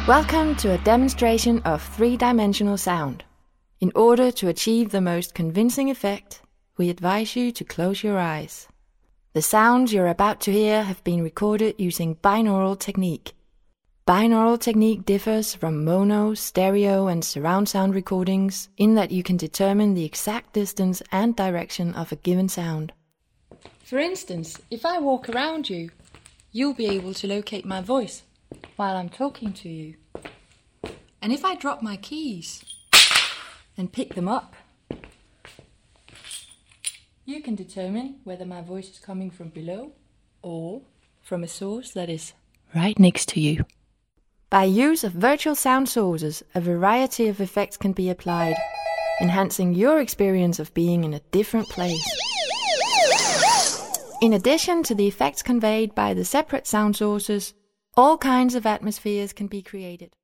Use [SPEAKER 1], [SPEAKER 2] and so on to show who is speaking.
[SPEAKER 1] Welcome to a demonstration of three-dimensional sound. In order to achieve the most convincing effect, we advise you to close your eyes. The sounds you're about to hear have been recorded using binaural technique. Binaural technique differs from mono, stereo and surround sound recordings in that you can determine the exact distance and direction of a given sound. For instance, if I walk around you, you'll be able to locate my voice while I'm talking to you. And if I drop my keys and pick them up, you can determine whether my voice is coming from below or from a source that is right next to you. By use of virtual sound sources, a variety of effects can be applied, enhancing your experience of being in a different place. In addition to the effects conveyed by the separate sound sources, all kinds of atmospheres can be created.